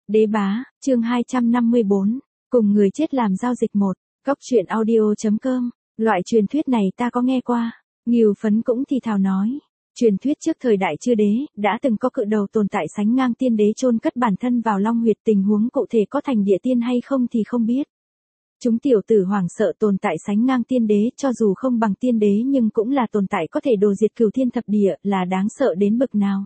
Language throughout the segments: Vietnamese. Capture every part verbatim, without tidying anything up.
Đế bá, chương hai trăm năm mươi bốn, cùng người chết làm giao dịch một, Cóc truyện audio.com, loại truyền thuyết này ta có nghe qua, Ngưu Phấn cũng thì thào nói. Truyền thuyết trước thời đại Chư Đế, đã từng có cự đầu tồn tại sánh ngang tiên đế chôn cất bản thân vào long huyệt, tình huống cụ thể có thành địa tiên hay không thì không biết. Chúng tiểu tử hoảng sợ tồn tại sánh ngang tiên đế, cho dù không bằng tiên đế nhưng cũng là tồn tại có thể đồ diệt cửu thiên thập địa, là đáng sợ đến bực nào.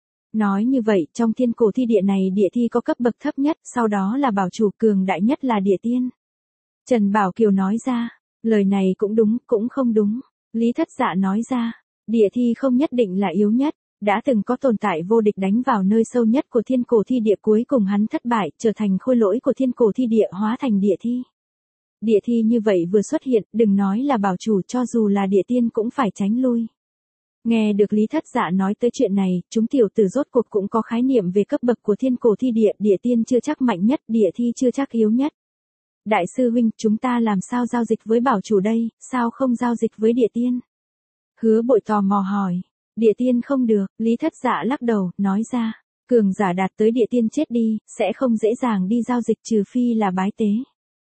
Nói như vậy, trong thiên cổ thi địa này địa thi có cấp bậc thấp nhất, sau đó là bảo chủ, cường đại nhất là địa tiên. Trần Bảo Kiều nói ra, lời này cũng đúng, cũng không đúng. Lý Thất Dạ nói ra, địa thi không nhất định là yếu nhất, đã từng có tồn tại vô địch đánh vào nơi sâu nhất của thiên cổ thi địa, cuối cùng hắn thất bại, trở thành khôi lỗi của thiên cổ thi địa, hóa thành địa thi. Địa thi như vậy vừa xuất hiện, đừng nói là bảo chủ, cho dù là địa tiên cũng phải tránh lui. Nghe được Lý Thất Dạ nói tới chuyện này, chúng tiểu tử rốt cuộc cũng có khái niệm về cấp bậc của thiên cổ thi địa, địa tiên chưa chắc mạnh nhất, địa thi chưa chắc yếu nhất. Đại sư huynh, chúng ta làm sao giao dịch với bảo chủ đây, sao không giao dịch với địa tiên? Hứa Bội tò mò hỏi. Địa tiên không được, Lý Thất Dạ lắc đầu, nói ra, cường giả đạt tới địa tiên chết đi, sẽ không dễ dàng đi giao dịch trừ phi là bái tế.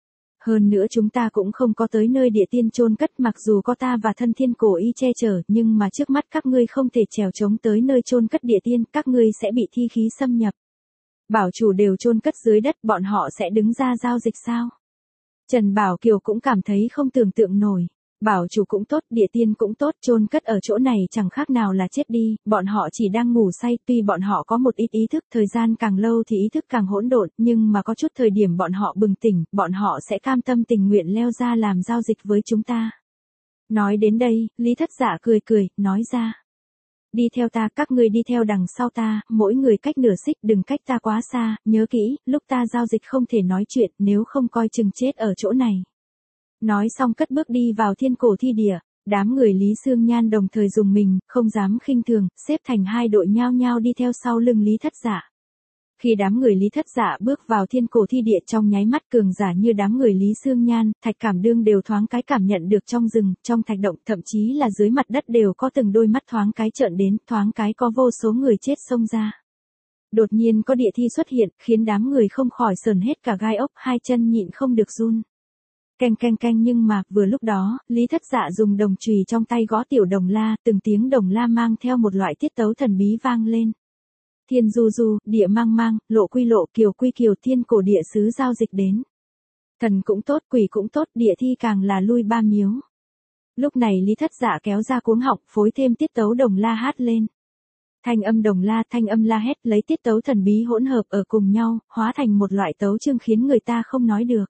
Hơn nữa chúng ta cũng không có tới nơi địa tiên chôn cất, mặc dù có ta và thân thiên cổ y che chở, nhưng mà trước mắt các ngươi không thể trèo trống tới nơi chôn cất địa tiên, các ngươi sẽ bị thi khí xâm nhập. Bảo chủ đều chôn cất dưới đất, bọn họ sẽ đứng ra giao dịch sao? Trần Bảo Kiều cũng cảm thấy không tưởng tượng nổi. Bảo chủ cũng tốt, địa tiên cũng tốt, chôn cất ở chỗ này chẳng khác nào là chết đi, bọn họ chỉ đang ngủ say, tuy bọn họ có một ít ý thức, thời gian càng lâu thì ý thức càng hỗn độn, nhưng mà có chút thời điểm bọn họ bừng tỉnh, bọn họ sẽ cam tâm tình nguyện leo ra làm giao dịch với chúng ta. Nói đến đây, Lý Thất Dạ cười cười, nói ra. Đi theo ta, các ngươi đi theo đằng sau ta, mỗi người cách nửa xích, đừng cách ta quá xa, nhớ kỹ, lúc ta giao dịch không thể nói chuyện, nếu không coi chừng chết ở chỗ này. Nói xong cất bước đi vào thiên cổ thi địa, đám người Lý Xương Nhan đồng thời dùng mình, không dám khinh thường, xếp thành hai đội nhao nhao đi theo sau lưng Lý Thất Dạ. Khi đám người Lý Thất Dạ bước vào thiên cổ thi địa, trong nháy mắt cường giả như đám người Lý Xương Nhan, Thạch Cảm Đương đều thoáng cái cảm nhận được trong rừng, trong thạch động, thậm chí là dưới mặt đất đều có từng đôi mắt thoáng cái trợn đến, thoáng cái có vô số người chết xông ra. Đột nhiên có địa thi xuất hiện, khiến đám người không khỏi sờn hết cả gai ốc, hai chân nhịn không được run. Canh canh canh, nhưng mà, vừa lúc đó, Lý Thất Dạ dùng đồng chùy trong tay gõ tiểu đồng la, từng tiếng đồng la mang theo một loại tiết tấu thần bí vang lên. Thiên du du, địa mang mang, lộ quy lộ, kiều quy kiều, thiên cổ địa sứ giao dịch đến. Thần cũng tốt, quỷ cũng tốt, địa thi càng là lui ba miếu. Lúc này Lý Thất Dạ kéo ra cuống họng, phối thêm tiết tấu đồng la hát lên. Thanh âm đồng la, thanh âm la hét, lấy tiết tấu thần bí hỗn hợp ở cùng nhau, hóa thành một loại tấu chương khiến người ta không nói được.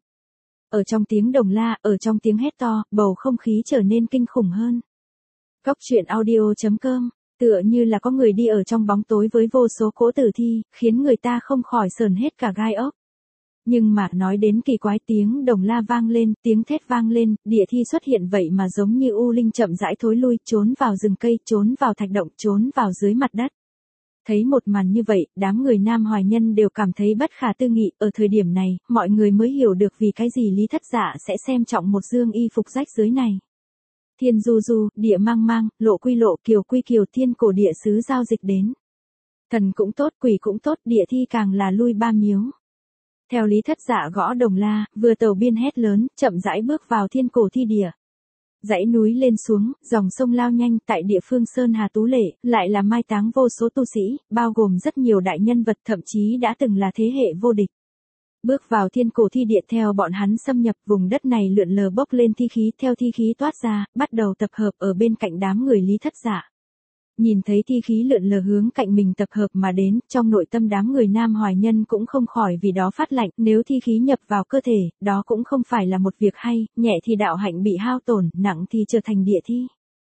Ở trong tiếng đồng la, ở trong tiếng hét to, bầu không khí trở nên kinh khủng hơn. Cóc truyện audio.com, tựa như là có người đi ở trong bóng tối với vô số cỗ tử thi, khiến người ta không khỏi sờn hết cả gai ốc. Nhưng mà nói đến kỳ quái, tiếng đồng la vang lên, tiếng thét vang lên, địa thi xuất hiện vậy mà giống như u linh chậm rãi thối lui, trốn vào rừng cây, trốn vào thạch động, trốn vào dưới mặt đất. Thấy một màn như vậy, đám người Nam Hoài Nhân đều cảm thấy bất khả tư nghị, ở thời điểm này, mọi người mới hiểu được vì cái gì Lý Thất Dạ sẽ xem trọng một dương y phục rách rưới này. Thiên du du, địa mang mang, lộ quy lộ, kiều quy kiều, thiên cổ địa sứ giao dịch đến. Thần cũng tốt, quỷ cũng tốt, địa thi càng là lui ba miếu. Theo Lý Thất Dạ gõ đồng la, vừa tàu biên hét lớn, chậm rãi bước vào thiên cổ thi địa. Dãy núi lên xuống, dòng sông lao nhanh, tại địa phương Sơn Hà Tú Lệ, lại là mai táng vô số tu sĩ, bao gồm rất nhiều đại nhân vật, thậm chí đã từng là thế hệ vô địch. Bước vào thiên cổ thi địa, theo bọn hắn xâm nhập, vùng đất này lượn lờ bốc lên thi khí, theo thi khí toát ra, bắt đầu tập hợp ở bên cạnh đám người Lý Thất Dạ. Nhìn thấy thi khí lượn lờ hướng cạnh mình tập hợp mà đến, trong nội tâm đám người Nam Hoài Nhân cũng không khỏi vì đó phát lạnh, nếu thi khí nhập vào cơ thể, đó cũng không phải là một việc hay, nhẹ thì đạo hạnh bị hao tổn, nặng thì trở thành địa thi.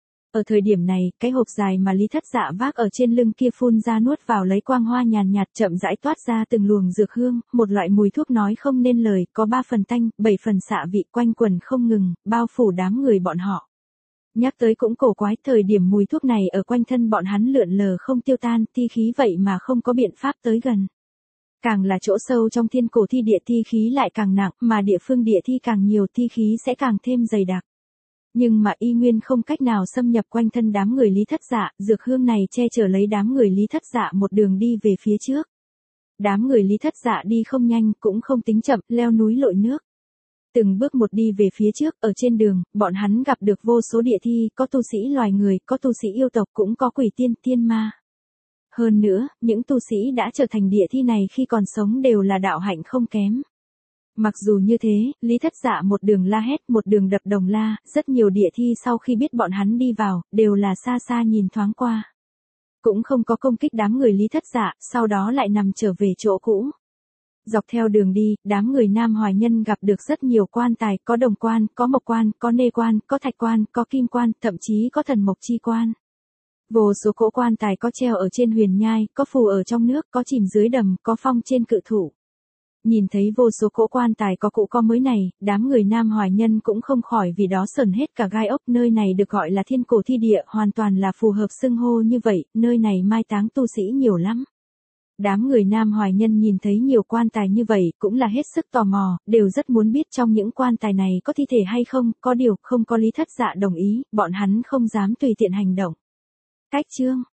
Ở thời điểm này, cái hộp dài mà Lý Thất Dạ vác ở trên lưng kia phun ra nuốt vào lấy quang hoa nhàn nhạt, chậm rãi toát ra từng luồng dược hương, một loại mùi thuốc nói không nên lời, có ba phần tanh, bảy phần xạ vị, quanh quẩn không ngừng, bao phủ đám người bọn họ. Nhắc tới cũng cổ quái, thời điểm mùi thuốc này ở quanh thân bọn hắn lượn lờ không tiêu tan, thi khí vậy mà không có biện pháp tới gần. Càng là chỗ sâu trong thiên cổ thi địa, thi khí lại càng nặng, mà địa phương địa thi càng nhiều, thi khí sẽ càng thêm dày đặc. Nhưng mà y nguyên không cách nào xâm nhập quanh thân đám người Lý Thất Dạ, dược hương này che chở lấy đám người Lý Thất Dạ một đường đi về phía trước. Đám người Lý Thất Dạ đi không nhanh cũng không tính chậm, leo núi lội nước. Từng bước một đi về phía trước, ở trên đường, bọn hắn gặp được vô số địa thi, có tu sĩ loài người, có tu sĩ yêu tộc, cũng có quỷ tiên, tiên ma. Hơn nữa, những tu sĩ đã trở thành địa thi này khi còn sống đều là đạo hạnh không kém. Mặc dù như thế, Lý Thất Dạ một đường la hét, một đường đập đồng la, rất nhiều địa thi sau khi biết bọn hắn đi vào, đều là xa xa nhìn thoáng qua. Cũng không có công kích đám người Lý Thất Dạ, sau đó lại nằm trở về chỗ cũ. Dọc theo đường đi, đám người Nam Hoài Nhân gặp được rất nhiều quan tài, có đồng quan, có mộc quan, có nê quan, có thạch quan, có kim quan, thậm chí có thần mộc chi quan. Vô số cỗ quan tài có treo ở trên huyền nhai, có phù ở trong nước, có chìm dưới đầm, có phong trên cự thụ. Nhìn thấy vô số cỗ quan tài có cũ có mới này, đám người Nam Hoài Nhân cũng không khỏi vì đó sởn hết cả gai ốc. Nơi này được gọi là thiên cổ thi địa, hoàn toàn là phù hợp xưng hô như vậy, nơi này mai táng tu sĩ nhiều lắm. Đám người Nam Hoài Nhân nhìn thấy nhiều quan tài như vậy, cũng là hết sức tò mò, đều rất muốn biết trong những quan tài này có thi thể hay không, có điều không có Lý Thất Dạ đồng ý, bọn hắn không dám tùy tiện hành động. Cách chương